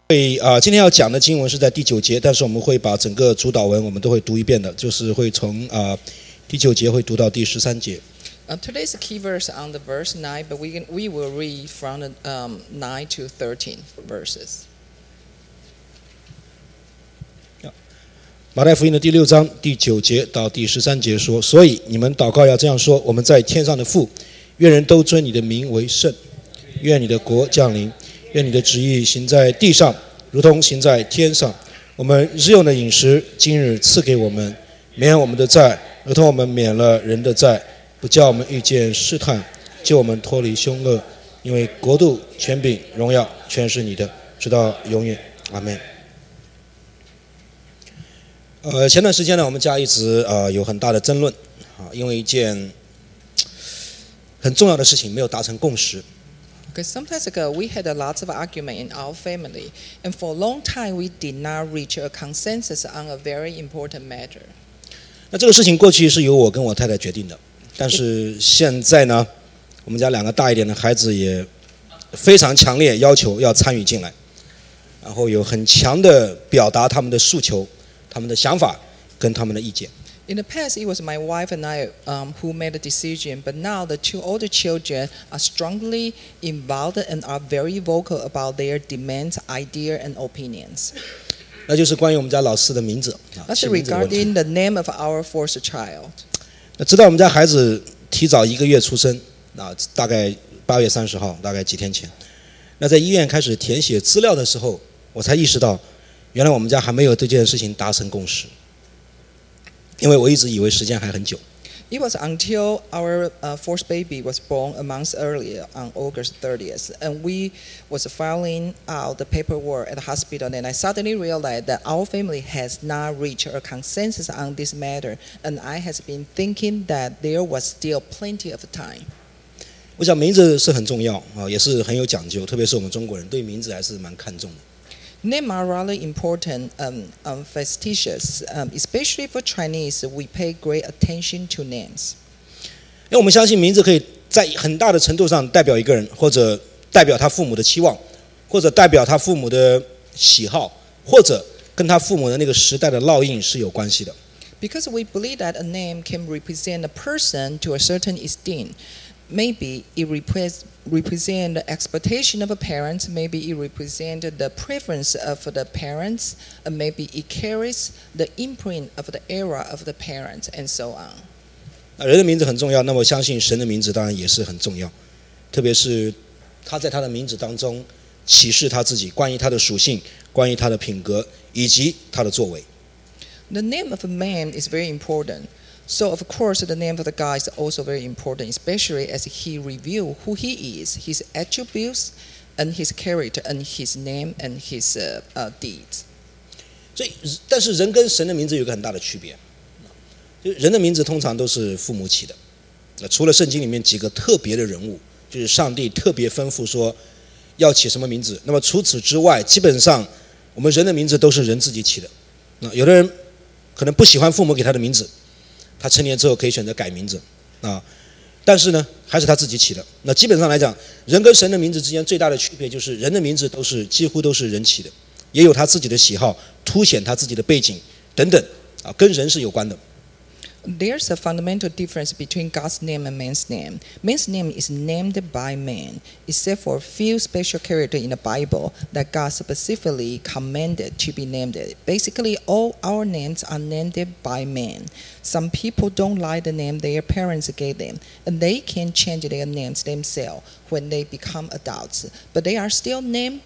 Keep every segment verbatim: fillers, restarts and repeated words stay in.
会啊、呃，今天要讲的经文是在第九节，但是我们会把整个主导文我们都会读一遍的，就是会从啊、呃、第九节会读到第十三节。 Uh, today's key verse on the verse nine, but we can, we will read from the, um, nine to thirteen verses. 马太福音的第六章第九节到第十三节说：所以你们祷告要这样说：我们在天上的父，愿人都尊你的名为圣，愿你的国降临，愿你的旨意行在地上，如同行在天上。我们日用的饮食，今日赐给我们，免我们的债，如同我们免了人的债，不叫我们遇见试探，救我们脱离凶恶。因为国度、权柄、荣耀，全是你的，直到永远。阿们。呃，前段时间呢，我们家一直呃有很大的争论啊，因为一件很重要的事情没有达成共识。 Because some time ago we had a lot of argument in our family, and for a long time we did not reach a consensus on a very important matter. 那这个事情过去是由我跟我太太决定的，但是现在呢，我们家两个大一点的孩子也非常强烈要求要参与进来，然后有很强的表达他们的诉求、他们的想法跟他们的意见。 In the past, it was my wife and I um, who made the decision, but now the two older children are strongly involved and are very vocal about their demands, ideas, and opinions. 那就是关于我们家老四的名字。 That's regarding the name of our fourth child. 那知道我们家孩子提早一个月出生，啊，大概八月三十号，大概几天前。那在医院开始填写资料的时候，我才意识到，原来我们家还没有对这件事情达成共识。因为我一直以为时间还很久。 It was until our uh, fourth baby was born a month earlier on August thirtieth, and we was filing out the paperwork at the hospital, and I suddenly realized that our family has not reached a consensus on this matter, and I has been thinking that there was still plenty of time. 我想名字是很重要啊，也是很有讲究，特别是我们中国人对名字还是蛮看重的。 Names are rather important, um, um, fastidious, um, especially for Chinese. We pay great attention to names. 因为我们相信名字可以在很大的程度上代表一个人，或者代表他父母的期望，或者代表他父母的喜好，或者跟他父母的那个时代的烙印是有关系的。 Because we believe that a name can represent a person to a certain extent. Maybe it represents represent the expectation of a parent, maybe it represents the preference of the parents, and maybe it carries the imprint of the era of the parents, and so on. 人的名字很重要，那么我相信神的名字当然也是很重要，特别是他在他的名字当中启示他自己，关于他的属性，关于他的品格，以及他的作为。 The name of a man is very important. So, of course, the name of the God is also very important, especially as he reveals who he is, his attributes, and his character, and his name, and his uh, uh, deeds. 所以，但是人跟神的名字有个很大的区别。就人的名字通常都是父母起的，除了圣经里面几个特别的人物，就是上帝特别吩咐说要起什么名字。那么除此之外，基本上我们人的名字都是人自己起的。那有的人可能不喜欢父母给他的名字。他成年之后可以选择改名字啊，但是呢，还是他自己起的。那基本上来讲，人跟神的名字之间最大的区别就是，人的名字都是几乎都是人起的，也有他自己的喜好，凸显他自己的背景等等啊，跟人是有关的。 There's a fundamental difference between God's name and man's name. Man's name is named by man, except for a few special characters in the Bible that God specifically commanded to be named. Basically, all our names are named by man. Some people don't like the name their parents gave them, and they can change their names themselves when they become adults, but they are still named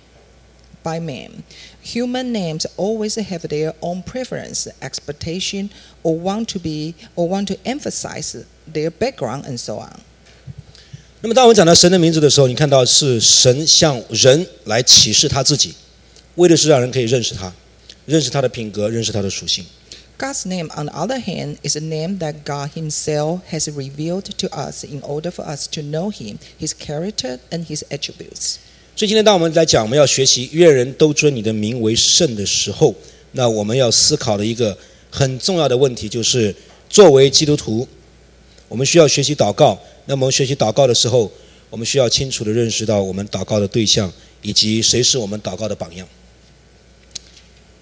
by man. Human names always have their own preference, expectation, or want to be or want to emphasize their background and so on. 那么当我们讲到神的名字的时候，你看到是神向人来启示他自己，为的是让人可以认识他，认识他的品格，认识他的属性。 God's name, on the other hand, is a name that God Himself has revealed to us in order for us to know Him, His character, and His attributes. 所以今天当我们来讲我们要学习愿人都尊你的名为圣的时候，那我们要思考的一个很重要的问题就是，作为基督徒，我们需要学习祷告。那么我们学习祷告的时候，我们需要清楚地认识到我们祷告的对象，以及谁是我们祷告的榜样。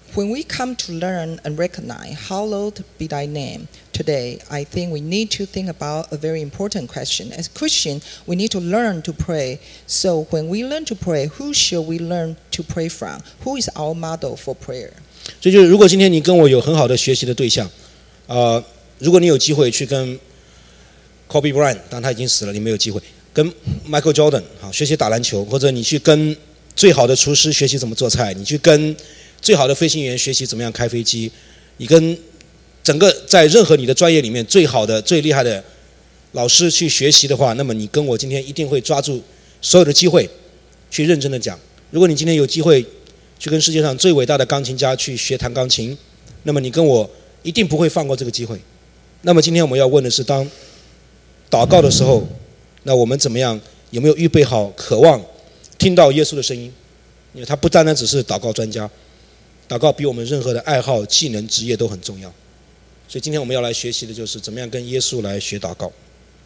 When we come to learn and recognize, hallowed be thy name, today, I think we need to think about a very important question. As Christians, we need to learn to pray. So when we learn to pray, who should we learn to pray from? Who is our model for prayer? 所以就是如果今天你跟我有很好的学习的对象，呃，如果你有机会去跟 Kobe Bryant， 当他已经死了，你没有机会跟 Michael Jordan 好学习打篮球，或者你去跟最好的厨师学习怎么做菜，你去跟最好的飞行员学习怎么样开飞机，你跟整个在任何你的专业里面最好的最厉害的老师去学习的话，那么你跟我今天一定会抓住所有的机会去认真的讲。如果你今天有机会去跟世界上最伟大的钢琴家去学弹钢琴，那么你跟我一定不会放过这个机会。那么今天我们要问的是，当祷告的时候，那我们怎么样，有没有预备好渴望听到耶稣的声音？因为他不单单只是祷告专家，祷告比我们任何的爱好、技能、职业都很重要。所以今天我们要来学习的就是怎么样跟耶稣来学祷告。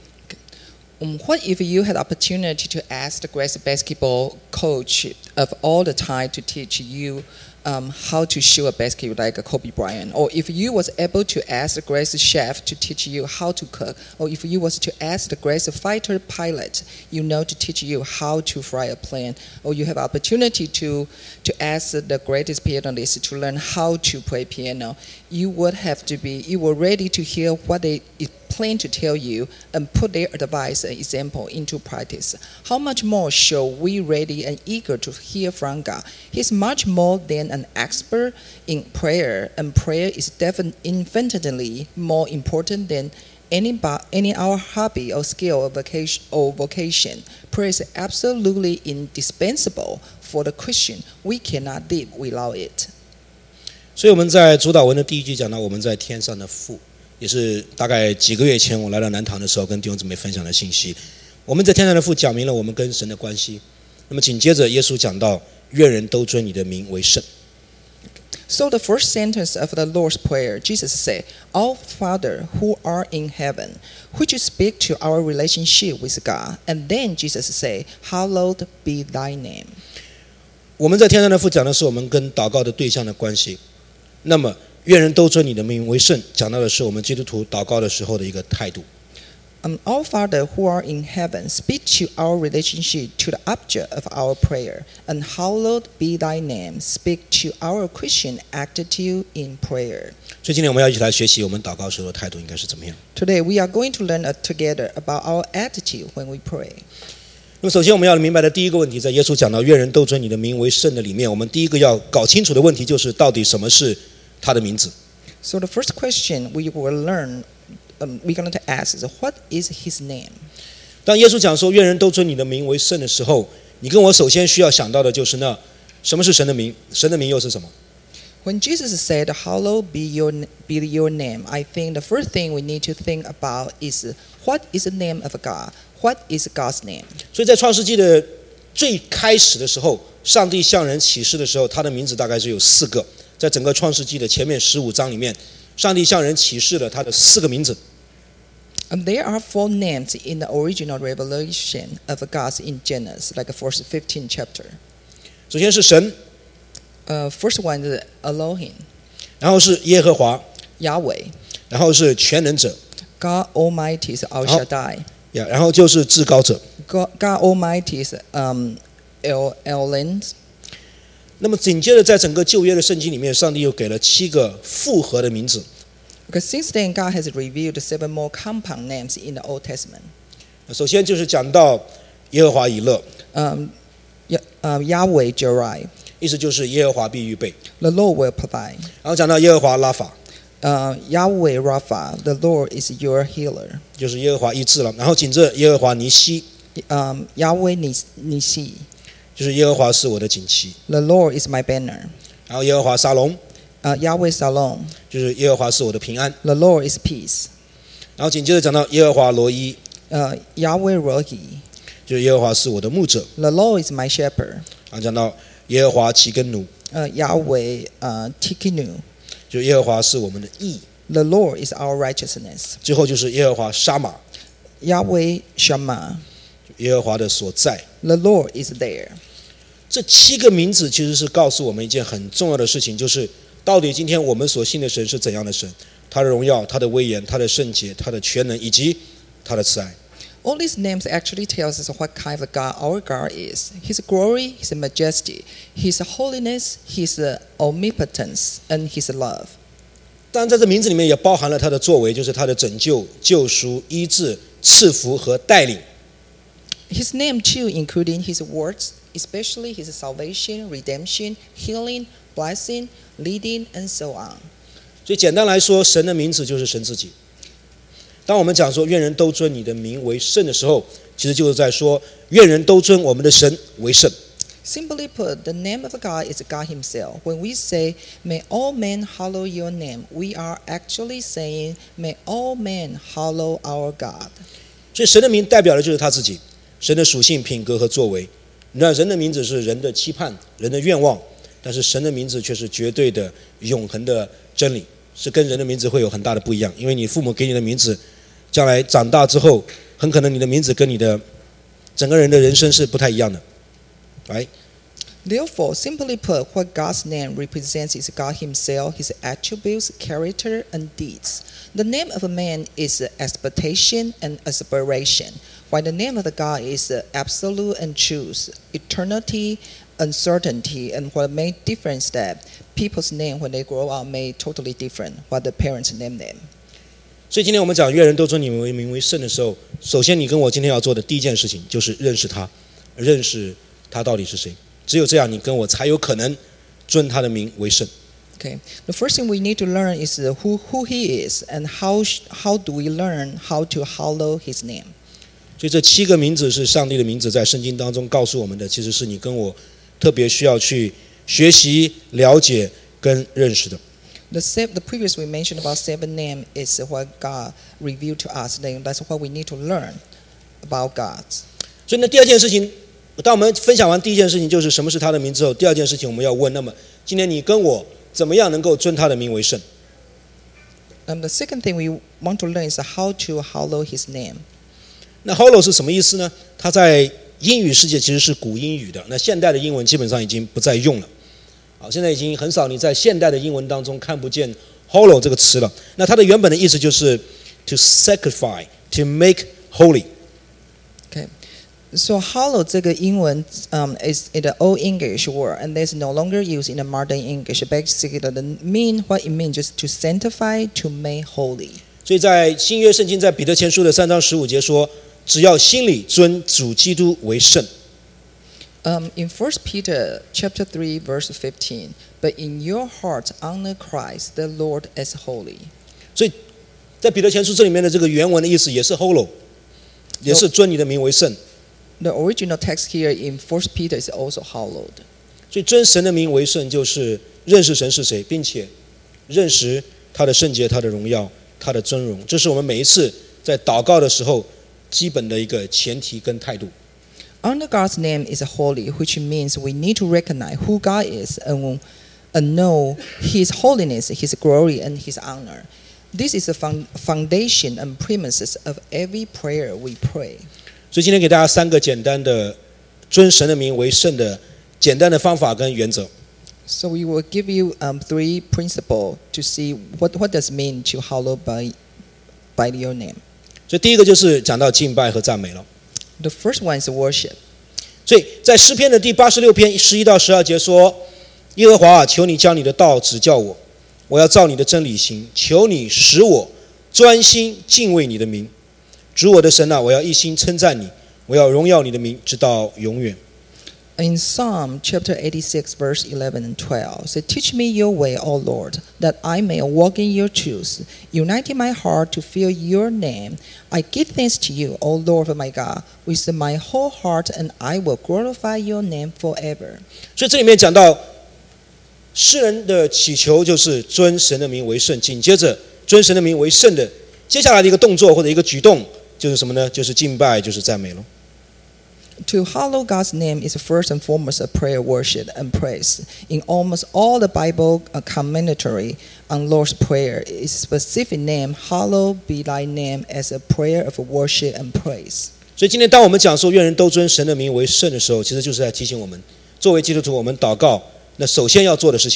Um, what if you had the opportunity to ask the great basketball coach of all the time to teach you um, how to shoot a basketball like a Kobe Bryant? Or if you was able to ask the great chef to teach you how to cook? Or if you was to ask the great fighter pilot, you know, to teach you how to fly a plane? Or you have opportunity to, to ask the greatest pianist to learn how to play piano? You would have to be, you were ready to hear what they plan to tell you and put their advice and example into practice. How much more should we ready and eager to hear from God? He's much more than an expert in prayer, and prayer is definitely infinitely more important than any any our hobby or skill or vocation or vocation. Prayer is absolutely indispensable for the Christian. We cannot live without it. 所以我们在主导文的第一句讲到我们在天上的父，也是大概几个月前我来到南堂的时候跟弟兄姊妹分享的信息。我们在天上的父讲明了我们跟神的关系。那么紧接着耶稣讲到愿人都尊你的名为圣。 So the first sentence of the Lord's Prayer, Jesus said, Our Father who art in heaven, which you speak to our relationship with God. And then Jesus said, Hallowed be thy name. 我们在天上的父讲的是我们跟祷告的对象的关系。那么愿人都尊你的名为圣，讲到的是我们基督徒祷告的时候的一个态度。 Um, Our Father who art in heaven, speak to our relationship to the object of our prayer, and hallowed be thy name. Speak to our Christian attitude in prayer. 所以今天我们要一起来学习我们祷告时候的态度应该是怎么样。 Today we are going to learn together about our attitude when we pray. 那么首先我们要明白的第一个问题，在耶稣讲到愿人都尊你的名为圣的里面，我们第一个要搞清楚的问题就是到底什么是他的名字。 So the first question we will learn, um, we're going to ask is, what is his name? 当耶稣讲说愿人都尊你的名为圣的时候，你跟我首先需要想到的就是那什么是神的名？神的名又是什么？ When Jesus said, Hallowed be your, be your name, I think the first thing we need to think about is, what is the name of God? What is God's name? 所以在创世纪的最开始的时候，上帝向人启示的时候，他的名字大概是有四个。在整个创世纪的前面十五章里面，上帝向人启示了他的四个名字。 And there are four names in the original revelation of God in Genesis, like the first fifteen chapter. 首先是神， Uh, first one is Elohim, 然后是耶和华， Yahweh. 然后是全能者， God Almighty is Al Shaddai. 呀，然后就是至高者。 God, God Almighty is um, El Elyon. 那么紧接着在整个旧约的圣经里面，上帝又给了七个复合的名字。 Because since then, God has revealed seven more compound names in the Old Testament. 首先就是讲到耶和华以勒， Um, Yah- uh, Yahweh Jireh, 意思就是耶和华必预备。 the Lord will provide. 然后讲到耶和华拉法， Uh, Yahweh Rapha, the Lord is your healer. 就是耶和华医治了。然后紧着耶和华尼西， Um, Yahweh Nis- Nisi, 就是耶和华是我的锦旗。 the Lord is my banner. 然后耶和华沙龙， Uh, Yahweh Salom, 就是耶和华是我的平安。 the Lord is peace. 然后紧接着讲到耶和华罗伊， Uh, Yahweh Rohi, 就是耶和华是我的牧者。 the Lord is my shepherd. 然后讲到耶和华齐根努， Uh, Yahweh uh, Tikinu, 就是耶和华是我们的义。 the Lord is our righteousness. 最后就是耶和华沙玛， Yahweh Shammah, 耶和华的所在。 the Lord is there. 这七个名字其实是告诉我们一件很重要的事情，就是到底今天我们所信的神是怎样的神？他的荣耀，他的威严，他的圣洁，他的全能，以及他的慈爱。 All these names actually tells us what kind of God our God is. His glory, His majesty, His holiness, His omnipotence, and His love. 当然在这名字里面也包含了他的作为，就是他的拯救、救赎、医治、赐福和带领。 His name too, including His words, especially His salvation, redemption, healing, blessing, leading, and so on. 所以简单来说，神的名字就是神自己。当我们讲说愿人都尊你的名为圣的时候，其实就是在说愿人都尊我们的神为圣。 Simply put, the name of God is God Himself. When we say, "May all men hallow your name," we are actually saying, "May all men hallow our God." 所以神的名代表的就是他自己，神的属性、品格和作为。那人的名字是人的期盼、人的愿望，但是神的名字却是绝对的、永恒的真理，是跟人的名字会有很大的不一样。因为你父母给你的名字，将来长大之后，很可能你的名字跟你的整个人的人生是不太一样的。Right? Therefore, simply put, what God's name represents is God Himself, His attributes, character, and deeds. The name of a man is expectation and aspiration, while the name of the God is absolute and truth, eternity, uncertainty, and what made difference that people's name when they grow up may totally different what the parents name them. 所以今天我们讲愿人都尊你为名为圣的时候，首先你跟我今天要做的第一件事情就是认识他，认识他到底是谁。只有这样，你跟我才有可能尊他的名为圣。 Okay. The first thing we need to learn is who who He is and how how do we learn how to hallow His name. 所以这七个名字是上帝的名字，在圣经当中告诉我们的，其实是你跟我特别需要去学习、了解跟认识的。 The, seven, the previous we mentioned about seven names is what God revealed to us. Then that's what we need to learn about God. 所以呢，第二件事情，当我们分享完第一件事情就是什么是他的名之后，第二件事情我们要问：那么今天你跟我怎么样能够尊他的名为圣？ Um, the second thing we want to learn is how to hallow His name. 那 hallow 是什么意思呢？它在英语世界其实是古英语的，那现代的英文基本上已经不再用了。好，现在已经很少你在现代的英文当中看不见 hallow 这个词了。那它的原本的意思就是 to sanctify, to make holy. Okay. So hallow 这个英文 um, is in the Old English word and it's no longer used in the modern English. Basically, the mean what it means just to sanctify, to make holy. 所以在新约圣经在彼得前书的三章十五节说，只要心里尊主基督为圣。 Um, in First Peter chapter three verse fifteen, but in your heart honor Christ the Lord as holy. 所以在彼得前书这里面的这个原文的意思也是 hallow， 也是尊你的名为圣。 The original text here in First Peter is also hallowed. 所以尊神的名为圣，就是认识神是谁，并且认识他的圣洁、他的荣耀、他的尊荣。这是我们每一次在祷告的时候基本的一个前提跟态度。 Honor God's name is holy, which means we need to recognize who God is and, and know His holiness, His glory, and His honor. This is the foundation and premises of every prayer we pray. 所以今天给大家三个简单的尊神的名为圣的简单的方法跟原则。 So we will give you um, three principles to see what, what does it mean to hallow by, by your name. 所以第一个就是讲到敬拜和赞美了。 The first one is worship. 所以在诗篇的第八十六篇十一到十二节说：耶和华啊，求你将你的道指教我，我要照你的真理行。求你使我专心敬畏你的名。主我的神啊，我要一心称赞你，我要荣耀你的名，直到永远。 In Psalm chapter eighty-six, verse eleven and twelve, say, "Teach me your way, O Lord, that I may walk in your truth. Uniting my heart to fear your name, I give thanks to you, O Lord my God, with my whole heart, and I will glorify your name forever." 所以这里面讲到诗人的祈求就是尊神的名为圣，紧接着尊神的名为圣的接下来的一个动作或者一个举动就是什么呢？就是敬拜，就是赞美了。 To hallow God's name is first and foremost a prayer, worship, and praise. In almost all the Bible commentary on Lord's Prayer, its specific name, "Hallowed be thy name," as a prayer of worship and praise. 所以今天当我们讲说愿人都尊神的名为圣的时候，其实就是在提醒我们，作为基督徒，我们祷告，那首先要做的事情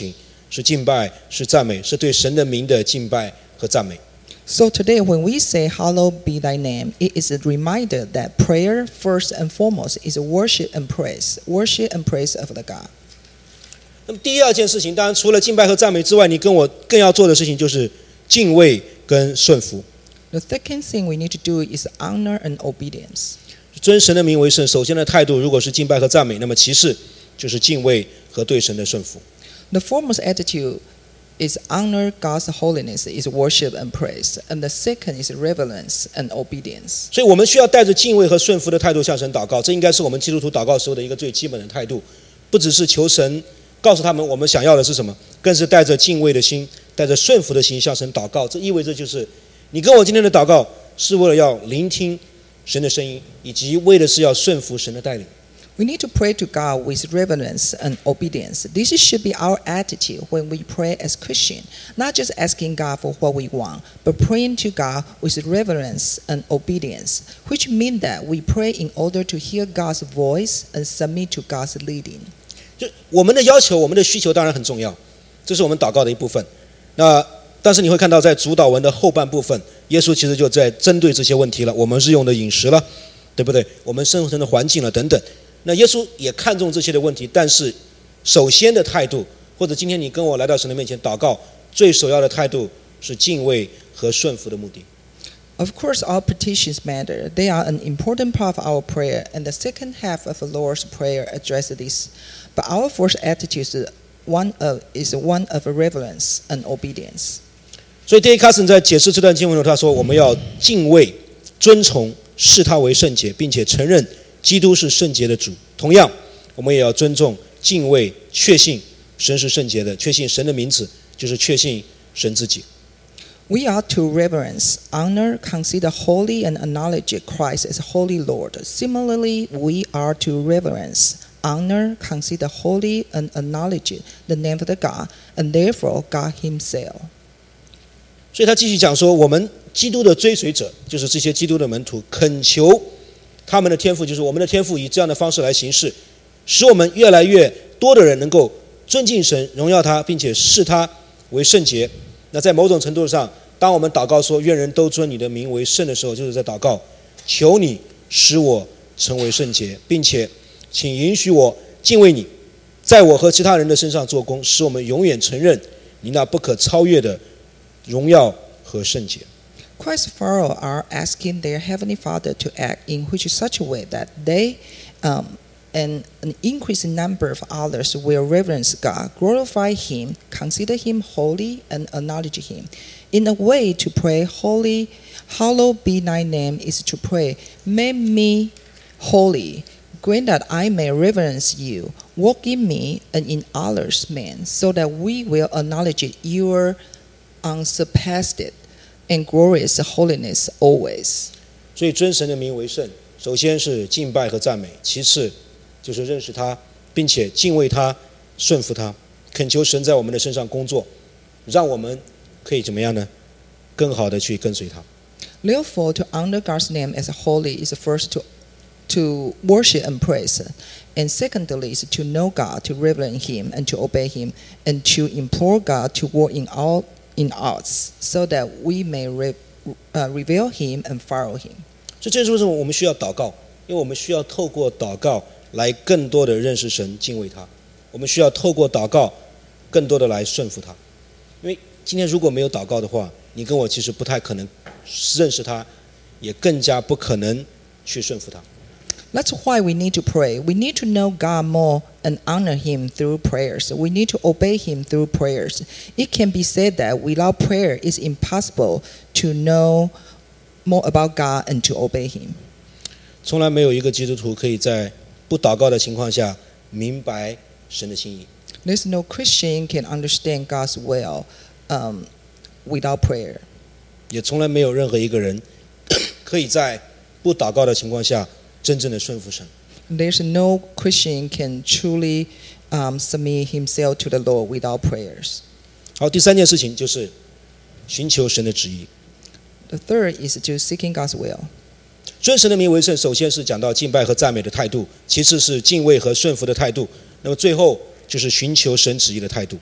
是敬拜，是赞美，是对神的名的敬拜和赞美。 So today, when we say, Hallowed be thy name, it is a reminder that prayer, first and foremost, is worship and praise, worship and praise of the God. 那么第二件事情，当然除了敬拜和赞美之外，你跟我更要做的事情就是敬畏跟顺服。 The second thing we need to do is honor and obedience. 尊神的名为圣，首先的态度如果是敬拜和赞美，那么其次就是敬畏和对神的顺服。 The foremost attitude is honor God's holiness, is worship and praise. And the second is reverence and obedience. 所以我们需要带着敬畏和顺服的态度向神祷告，这应该是我们基督徒祷告时候的一个最基本的态度，不只是求神告诉他们我们想要的是什么，更是带着敬畏的心，带着顺服的心向神祷告。这意味着就是你跟我今天的祷告是为了要聆听神的声音，以及为的是要顺服神的带领。 We need to pray to God with reverence and obedience. This should be our attitude when we pray as Christians, not just asking God for what we want, but praying to God with reverence and obedience, which means that we pray in order to hear God's voice and submit to God's leading. 就我们的要求，我们的需求当然很重要，这是我们祷告的一部分。那但是你会看到，在主祷文的后半部分，耶稣其实就在针对这些问题了。我们日用的饮食了，对不对？我们生存的环境了，等等。那耶稣也看重这些的问题，但是首先的态度，或者今天你跟我来到神的面前祷告，最首要的态度是敬畏和顺服的目的。 Of course, our petitions matter. They are an important part of our prayer, and the second half of the Lord's Prayer addresses this. But our first attitude is one of, is one of reverence and obedience. 所以 D A Carson 在解释这段经文的时候，他说我们要敬畏、尊崇、视他为圣洁，并且承认基督是圣洁的主。同样，我们也要尊重、敬畏、确信神是圣洁的，确信神的名字就是确信神自己。 We are to reverence, honor, consider holy, and acknowledge Christ as Holy Lord. Similarly, we are to reverence, honor, consider holy, and acknowledge the name of the God, and therefore God Himself. 所以他继续讲说，我们基督的追随者，就是这些基督的门徒，恳求他们的天父，就是我们的天父，以这样的方式来行事，使我们越来越多的人能够尊敬神、荣耀他，并且视他为圣洁。那在某种程度上，当我们祷告说愿人都尊你的名为圣的时候，就是在祷告求你使我成为圣洁，并且请允许我敬畏你，在我和其他人的身上做工，使我们永远承认你那不可超越的荣耀和圣洁。 Christ's followers are asking their Heavenly Father to act in which such a way that they um, and an increasing number of others will reverence God, glorify Him, consider Him holy, and acknowledge Him. In a way to pray, Holy, hallowed be thy name, is to pray, make me holy, grant that I may reverence you, walk in me and in others, men, so that we will acknowledge your unsurpassed and glorious holiness always. 所以尊神的名为圣，首先是敬拜和赞美，其次就是认识他，并且敬畏他，顺服他，恳求神在我们的身上工作，让我们可以怎么样呢？更好的去跟随他。 Therefore, to honor God's name as holy is first to to worship and praise, and secondly is to know God, to reverence Him, and to obey Him, and to implore God to work in all in us, so that we may re, uh, reveal Him and follow Him. 所以这是为什么我们需要祷告，因为我们需要透过祷告来更多的认识神、敬畏他。我们需要透过祷告更多的来顺服他。因为今天如果没有祷告的话，你跟我其实不太可能认识他，也更加不可能去顺服他。 That's why we need to pray. We need to know God more and honor Him through prayers. We need to obey Him through prayers. It can be said that without prayer, it's impossible to know more about God and to obey Him. 从来没有一个基督徒可以在不祷告的情况下明白神的心意。 There's no Christian can understand God's will um, without prayer. 也从来没有任何一个人可以在不祷告的情况下真正的顺服神。 There's no Christian can truly um, submit himself to the Lord without prayers. 好，第三件事情就是寻求神的旨意。 The third is to seeking God's will. 尊神的名为圣，首先是讲到敬拜和赞美的态度，其次是敬畏和顺服的态度，那么最后就是寻求神旨意的态度。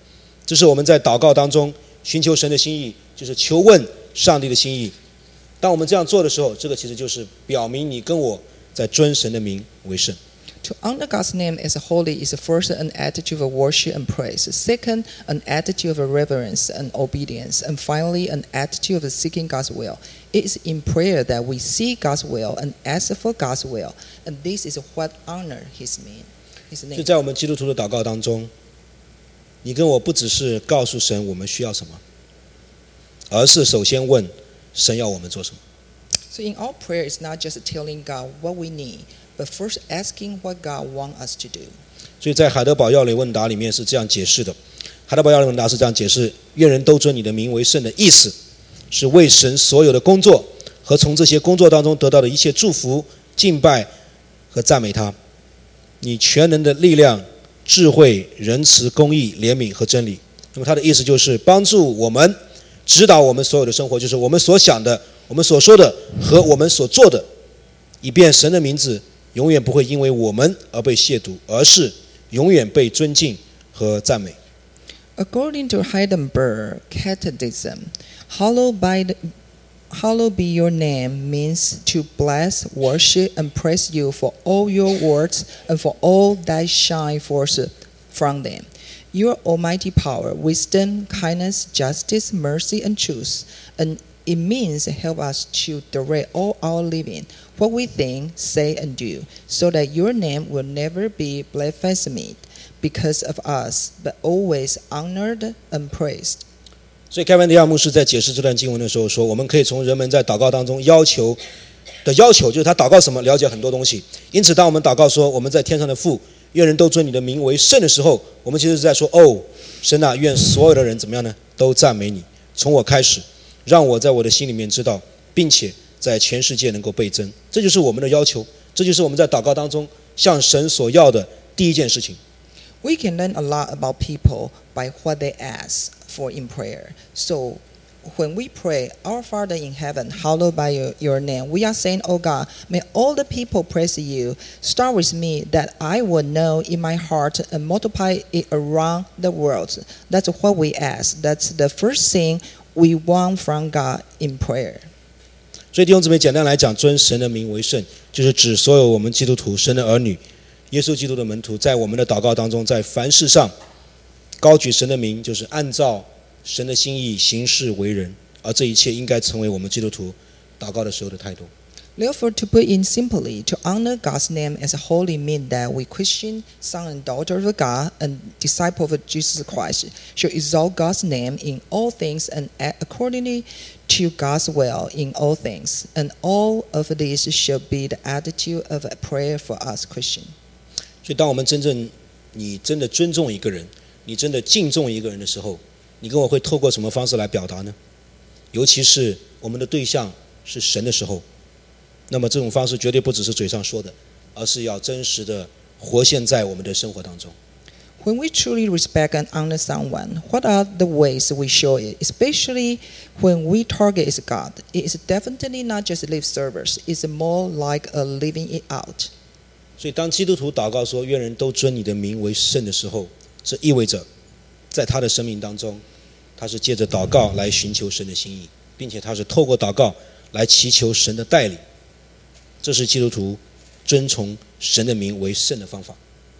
这是我们在祷告当中寻求神的心意，就是求问上帝的心意。当我们这样做的时候，这个其实就是表明你跟我在尊神的名为圣。 To honor God's name as holy is first an attitude of worship and praise, second an attitude of reverence and obedience, and finally an attitude of seeking God's will. It is in prayer that we seek God's will and ask for God's will, and this is what honor His name. His 就 name. 在我们基督徒的祷告当中，你跟我不只是告诉神我们需要什么，而是首先问神要我们做什么。 So in our prayer, it's not just telling God what we need, but first asking what God wants us to do. 所以在海德堡要理问答里面是这样解释的，海德堡要理问答是这样解释：愿人都尊你的名为圣的意思，是为神所有的工作和从这些工作当中得到的一切祝福、敬拜和赞美他。你全能的力量、智慧、仁慈、公义、怜悯和真理。那么他的意思就是帮助我们，指导我们所有的生活，就是我们所想的、我们所说的和我们所做的，以便神的名字永远不会因为我们而被亵渎，而是永远被尊敬和赞美。 According to Heidelberg Catechism, hallowed by the Hallowed be your name means to bless, worship, and praise you for all your words and for all that shine forth from them. Your almighty power, wisdom, kindness, justice, mercy, and truth. And it means help us to direct all our living, what we think, say, and do, so that your name will never be blasphemed because of us, but always honored and praised. 所以开文迪亚牧师在解释这段经文的时候说，我们可以从人们在祷告当中要求的要求，就是他祷告什么，了解很多东西。因此当我们祷告说我们在天上的父，愿人都尊你的名为圣的时候，我们其实是在说，哦，神啊，愿所有的人怎么样呢？都赞美你，从我开始，让我在我的心里面知道，并且在全世界能够倍增。这就是我们的要求，这就是我们在祷告当中向神所要的第一件事情。 We can learn a lot about people by what they ask for in prayer. So when we pray, Our Father in heaven, hallowed by your, your name, we are saying, Oh God, may all the people praise you. Start with me that I will know in my heart and multiply it around the world. That's what we ask. That's the first thing we want from God in prayer. 所以弟兄姊妹，简单来讲，尊神的名为圣，就是指所有我们基督徒、神的儿女、耶稣基督的门徒，在我们的祷告当中，在凡事上高举神的名，就是按照神的心意行事为人，而这一切应该成为我们基督徒祷告的时候的态度。 Therefore, to put in simply, to honor God's name as holy means that we Christian, son and daughter of God, and disciple of Jesus Christ, should exalt God's name in all things and act accordingly to God's will in all things. And all of this should be the attitude of a prayer for us Christians. 所以，当我们真正你真的尊重一个人，你真的敬重一个人的时候，你跟我会透过什么方式来表达呢？尤其是我们的对象是神的时候。 那么这种方式绝对不只是嘴上说的，而是要真实的活现在我们的生活当中。 When we truly respect and honor someone, what are the ways we show it? Especially when we target is God. It is definitely not just lip service. It's more like a living it out. 所以当基督徒祷告说愿人都尊你的名为圣的时候，这意味着在他的生命当中，他是借着祷告来寻求神的心意，并且他是透过祷告来祈求神的带领。 这是基督徒遵从神的名为圣的方法。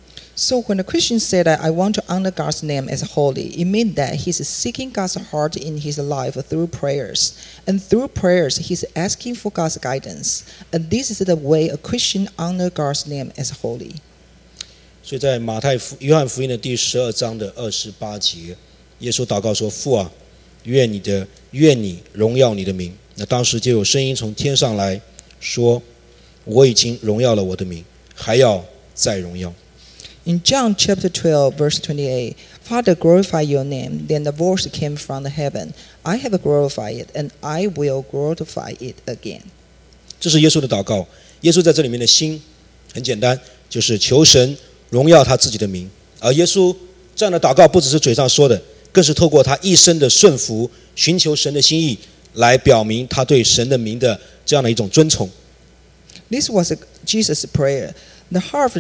So when the Christian said that I want to honor God's name as holy, it means that he's seeking God's heart in his life through prayers. And through prayers, he's asking for God's guidance. And this is the way a Christian honor God's name as holy. 所以在马太福约翰福音的第十二章的二十八节，耶稣祷告说：“父啊，愿你的愿你荣耀你的名。”那当时就有声音从天上来说。 我已经荣耀了我的名，还要再荣耀。 In John chapter twelve, verse twenty-eight, Father, glorify your name. Then the voice came from the heaven. I have glorified it, and I will glorify it again. 这是耶稣的祷告。耶稣在这里面的心很简单，就是求神荣耀他自己的名。而耶稣这样的祷告不只是嘴上说的，更是透过他一生的顺服，寻求神的心意，来表明他对神的名的这样的一种尊崇。 This was Jesus' prayer. The heart of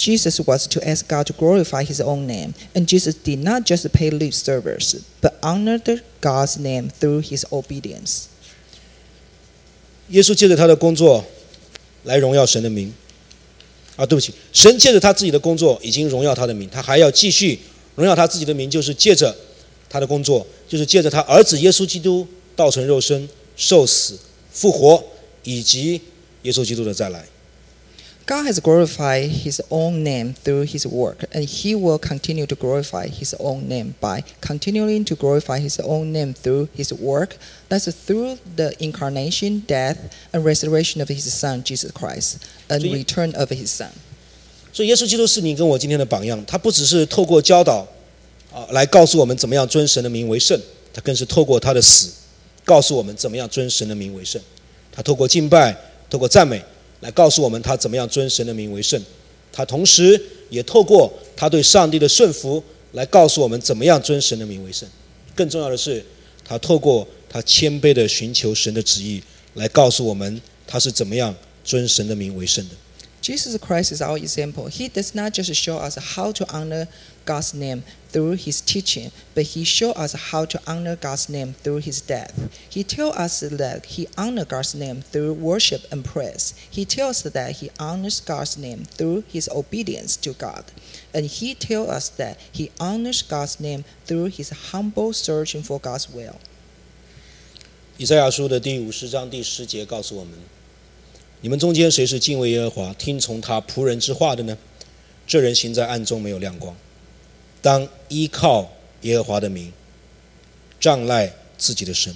Jesus was to ask God to glorify his own name, and Jesus did not just pay lip service, but honored God's name through his obedience. 耶稣借着他的工作来荣耀神的名啊，对不起，神借着他自己的工作已经荣耀他的名，他还要继续荣耀他自己的名，就是借着他的工作，就是借着他儿子耶稣基督道成肉身、受死、复活，以及耶稣基督的再来。 God has glorified his own name through his work, and he will continue to glorify his own name by continuing to glorify his own name through his work. That's through the incarnation, death, and resurrection of his Son, Jesus Christ, and return of his Son. 所以耶稣基督是你跟我今天的榜样，他不只是透过教导啊来告诉我们怎么样尊神的名为圣，他更是透过他的死告诉我们怎么样尊神的名为圣。他透过敬拜，透过赞美来告诉我们他怎么样尊神的名为圣，他同时也透过他对上帝的顺服来告诉我们怎么样尊神的名为圣。更重要的是，他透过他谦卑的寻求神的旨意来告诉我们他是怎么样尊神的名为圣的。 Jesus Christ is our example. He does not just show us how to honor God's name through his teaching, but he shows us how to honor God's name through his death. He tells us that he honors God's name through worship and praise. He tells us that he honors God's name through his obedience to God. And he tells us that he honors God's name through his humble searching for God's will. 以赛亚书的第五十章第十节告诉我们，你们中间谁是敬畏耶和华听从他仆人之话的呢？这人行在暗中没有亮光，当依靠耶和华的名，仗赖自己的神。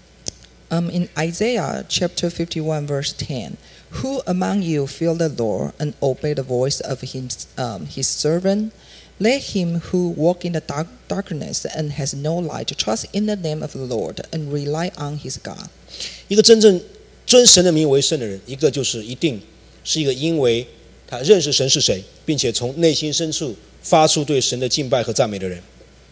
Um, in Isaiah chapter fifty-one verse ten, who among you fear the Lord and obey the voice of his, um, his servant? Let him who walk in the dark, darkness and has no light trust in the name of the Lord and rely on his God. 一个真正尊神的名为圣的人，一个就是一定是一个因为他认识神是谁，并且从内心深处发出对神的敬拜和赞美的人。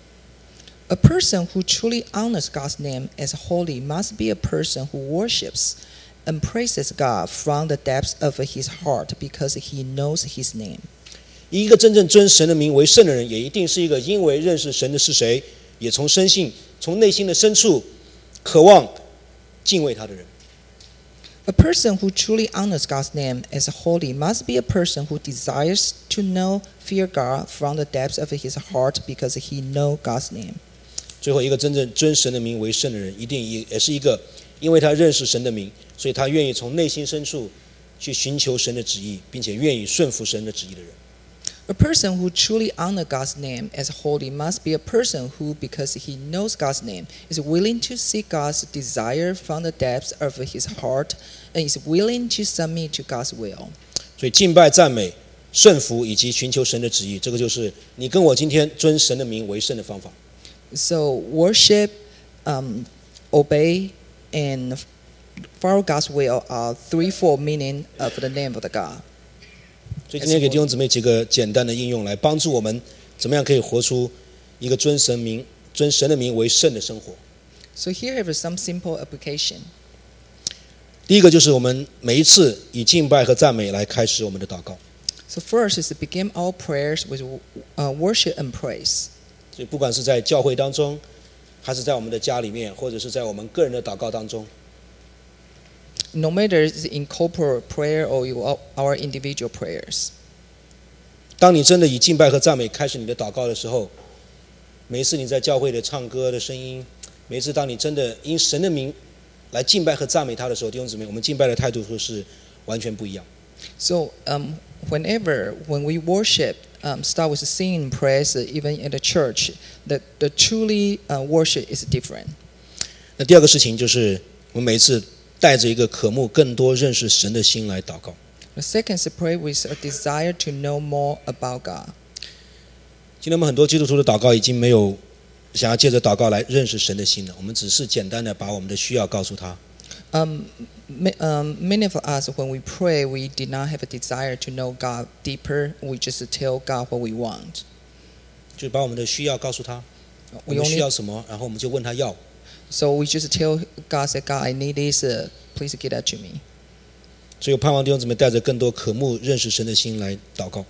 A person who truly honors God's name as holy must be a person who worships and praises God from the depths of his heart because he knows his name. 一个真正尊神的名为圣的人，也一定是一个因为认识神的是谁，也从深信、从内心的深处渴望敬畏他的人。 A person who truly honors God's name as holy must be a person who desires to know, fear God from the depths of his heart because he knows God's name. 最后，一个真正尊神的名为圣的人，一定也是一个因为他认识神的名，所以他愿意从内心深处去寻求神的旨意，并且愿意顺服神的旨意的人。 A person who truly honors God's name as holy must be a person who, because he knows God's name, is willing to seek God's desire from the depths of his heart and is willing to submit to God's will. 所以敬拜、赞美、顺服以及寻求神的旨意，这个就是你跟我今天尊神的名为圣的方法。 So worship, um, obey, and follow God's will are threefold meaning of the name of the God. 所以今天给弟兄姊妹几个简单的应用，来帮助我们怎么样可以活出一个尊神名、尊神的名为圣的生活。 So here have some simple application. 第一个就是我们每一次以敬拜和赞美来开始我们的祷告。 So first is to begin all prayers with uh, worship and praise. 所以不管是在教会当中，还是在我们的家里面，或者是在我们个人的祷告当中， No matter it's in corporate prayer or your- our individual prayers. 当你真的以敬拜和赞美开始你的祷告的时候，每一次你在教会的唱歌的声音，每一次当你真的因神的名来敬拜和赞美他的时候，弟兄姊妹，我们敬拜的态度会是完全不一样。 So um, whenever, when we worship, um, start with singing and praise, uh, even in the church, the, the truly uh, worship is different. 那第二个事情就是我们每一次带着一个渴慕更多认识神的心来祷告。 The second is to pray with a desire to know more about God. 今天我们很多基督徒的祷告已经没有想要借着祷告来认识神的心了，我们只是简单的把我们的需要告诉他。 Um, ma- um, many of us, when we pray, we did not have a desire to know God deeper. We just tell God what we want. 就把我们的需要告诉他，我 We 们需 only, 要什么，然后我们就问他要。 so we just tell God, say, God, I need this. Uh, please give that to me. 所以我盼望弟兄姊妹带着更多渴慕认识神的心来祷告。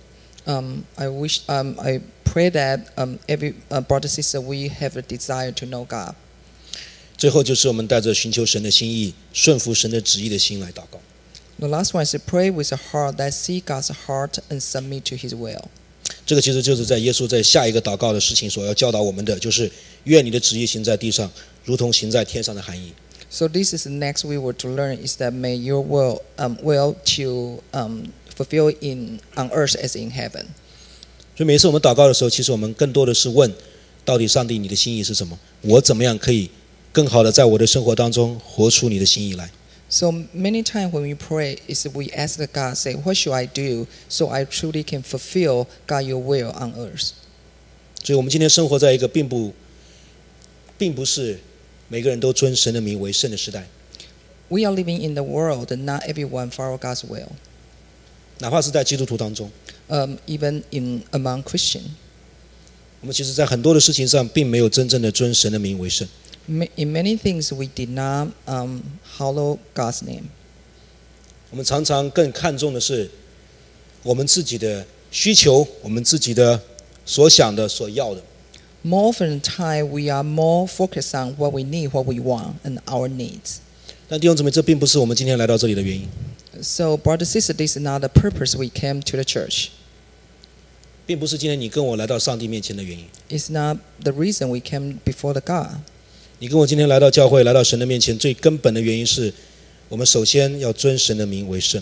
Um, I wish um, I pray that um, every uh, brother sister we have a desire to know God. 最后就是我们带着寻求神的心意、顺服神的旨意的心来祷告。 The last one is to pray with a heart that seek God's heart and submit to His will. 这个其实就是在耶稣在下一个祷告的事情所要教导我们的，就是愿你的旨意行在地上，如同行在天上的含义。 So this is the next we were to learn is that may your will um, will to um, fulfill in on earth as in heaven. 所以每次我们祷告的时候，其实我们更多的是问，到底上帝你的心意是什么？我怎么样可以更好的在我的生活当中活出你的心意来？ So many times when we pray, is we ask the God, say, "What should I do so I truly can fulfill God your will on earth?" 所以我们今天生活在一个并不，并不是每个人都尊神的名为圣的时代。 We are living in the world, and not everyone follow God's will. 哪怕是在基督徒当中， Um, even in among Christian, 我们其实在很多的事情上，并没有真正的尊神的名为圣。 Ma- in many things we did not um, hallow God's name. 我们常常更看重的是我们自己的需求，我们自己的所想的、所要的。 More often the time, we are more focused on what we need, what we want, and our needs. 但弟兄姊妹，这并不是我们今天来到这里的原因， So, brother, sister, this is not the purpose we came to the church. 并不是今天你跟我来到上帝面前的原因。 It's not the reason we came before the God. 你跟我今天来到教会，来到神的面前，最根本的原因是，我们首先要尊神的名为圣。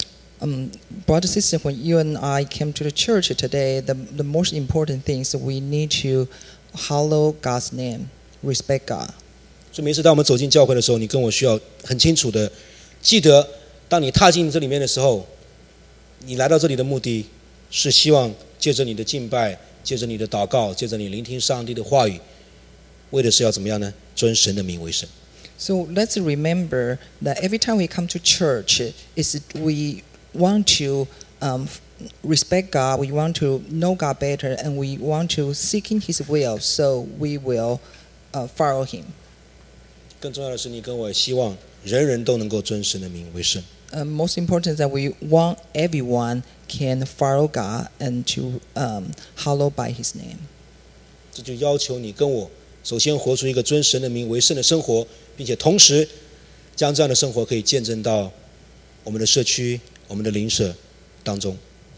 Um, brother, sister, when you and I came to the church today, the, the most important thing is we need to hallow God's name, respect God. 所以每次当我们走进教会的时候，你跟我需要很清楚的记得，当你踏进这里面的时候，你来到这里的目的是希望借着你的敬拜，借着你的祷告，借着你聆听上帝的话语，为的是要怎么样呢？尊神的名为圣。 So let's remember that every time we come to church, is we want to um, respect God, we want to know God better, and we want to seek in His will, so we will uh, follow Him. 更重要的是，你跟我也希望人人都能够尊神的名为圣。 Uh, most important is that we want everyone can follow God and to um, hallow by His name. 这就要求你跟我首先活出一个尊神的名为圣的生活，并且同时将这样的生活可以见证到我们的社区、我们的邻舍当中。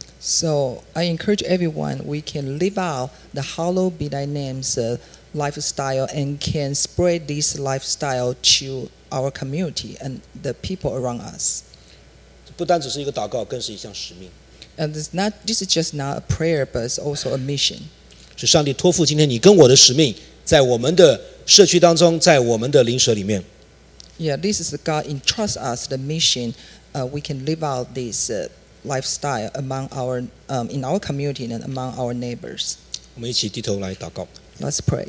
So I encourage everyone we can live out the hallowed be thy name's uh, lifestyle and can spread this lifestyle to our community and the people around us. 不单只是一个祷告，更是一项使命。 And it's not, this is just not a prayer, but it's also a mission. 是上帝托付今天你跟我的使命，在我们的社区当中，在我们的邻舍里面。 Yeah, this is God entrust us the mission. Uh, we can live out this uh, lifestyle among our um, in our community and among our neighbors. 我们一起低头来祷告。 Let's pray.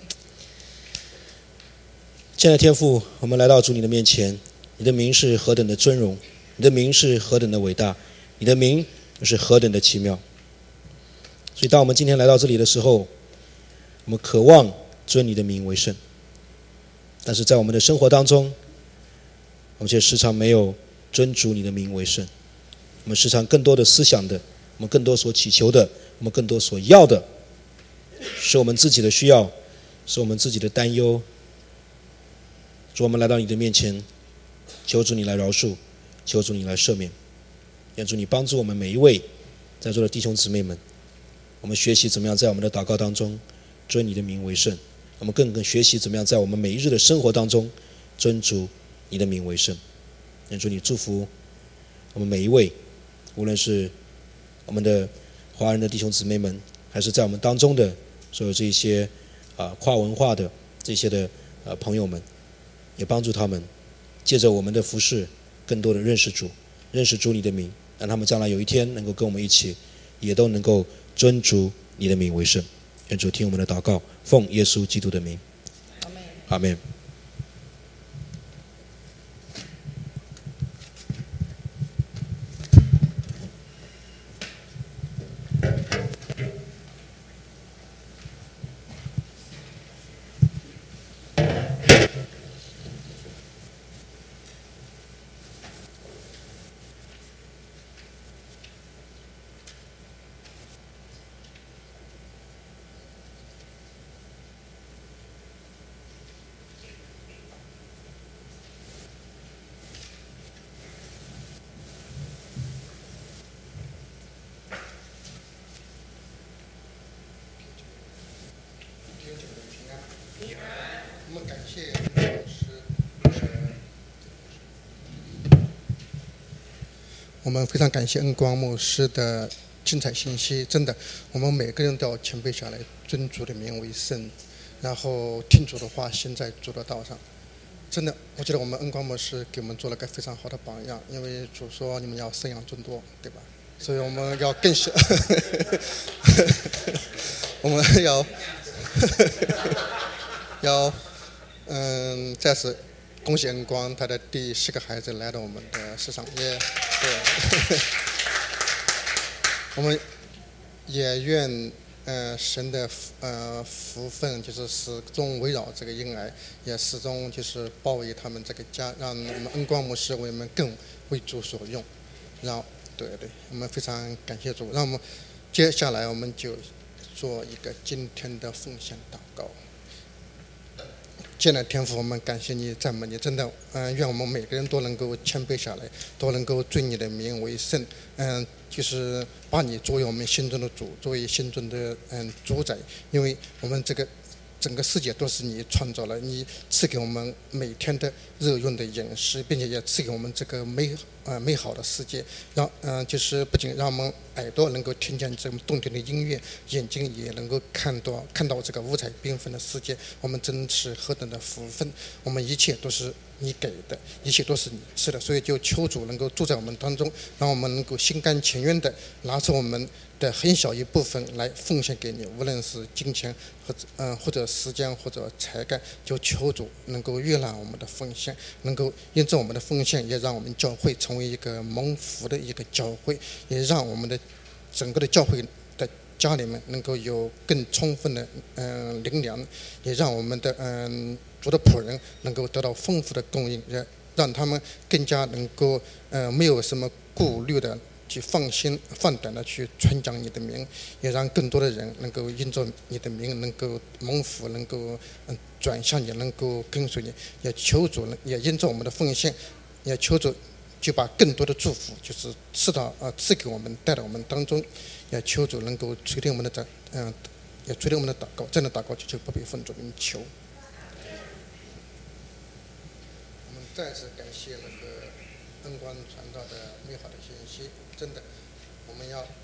亲爱的天父，我们来到主你的面前，你的名是何等的尊荣，你的名是何等的伟大，你的名是何等的奇妙。所以当我们今天来到这里的时候，我们渴望尊你的名为圣，但是在我们的生活当中，我们却时常没有尊主你的名为圣。我们时常更多的思想的，我们更多所祈求的，我们更多所要的，是我们自己的需要，是我们自己的担忧。主，我们来到你的面前，求主你来饶恕，求主你来赦免，愿主你帮助我们每一位在座的弟兄姊妹们，我们学习怎么样在我们的祷告当中尊你的名为圣，我们更更学习怎么样在我们每一日的生活当中尊主你的名为圣。愿主你祝福我们每一位，无论是我们的华人的弟兄姊妹们，还是在我们当中的所有这些啊、呃、跨文化的这些的呃朋友们，也帮助他们借着我们的服事，更多的认识主，认识主你的名，让他们将来有一天能够跟我们一起，也都能够尊主你的名为圣。愿主听我们的祷告，奉耶稣基督的名，阿们。 我们非常感谢恩光牧师的精彩信息，真的，我们每个人都要谦卑下来，尊主的名为圣，然后听主的话，行在主的道上。真的，我觉得我们恩光牧师给我们做了个非常好的榜样，因为主说你们要生养众多，对吧？所以我们要更小，我们要要嗯，再次恭喜恩光他的第十个孩子来到我们的世上，也对，我们也愿呃神的呃福分就是始终围绕这个婴儿，也始终就是包围他们这个家，让我们恩光牧师为我们更为主所用，让对对，我们非常感谢主。让我们接下来我们就做一个今天的奉献祷告。亲爱的天父，我们感谢你，赞美你，真的，嗯、呃，愿我们每个人都能够谦卑下来，都能够尊你的名为圣，嗯、呃，就是把你作为我们心中的主，作为心中的嗯主宰，因为我们这个整个世界都是你创造了，你赐给我们每天的日用的饮食，并且也赐给我们这个美呃美好的世界，让嗯、呃、就是不仅让我们耳朵能够听见这么动听的音乐，眼睛也能够看到看到这个五彩缤纷的世界，我们真是何等的福分！我们一切都是你给的，一切都是你赐的，所以就求主能够住在我们当中，让我们能够心甘情愿的拿出我们的很小一部分来奉献给你，无论是金钱或者嗯、呃、或者时间或者才干，就求主能够悦纳我们的奉献，能够因着我们的奉献，也让我们教会成为一个蒙福的一个教会，也让我们的整个的教会的家里面能够有更充分的嗯、呃、灵粮，也让我们的嗯、呃、主的仆人能够得到丰富的供应，也让他们更加能够呃没有什么顾虑的去放心放胆的去传讲你的名，也让更多的人能够因着你的名能够蒙福，能够嗯转向你，能够跟随你，也求主也因着我们的奉献，也求主就把更多的祝福就是赐到呃赐给我们，带到我们当中，也求主能够垂听我们的祷嗯、呃、也垂听我们的祷告，这样的祷告就不必奉主名求。我们再次感谢那个恩光传道的美好的信息，真的，我们要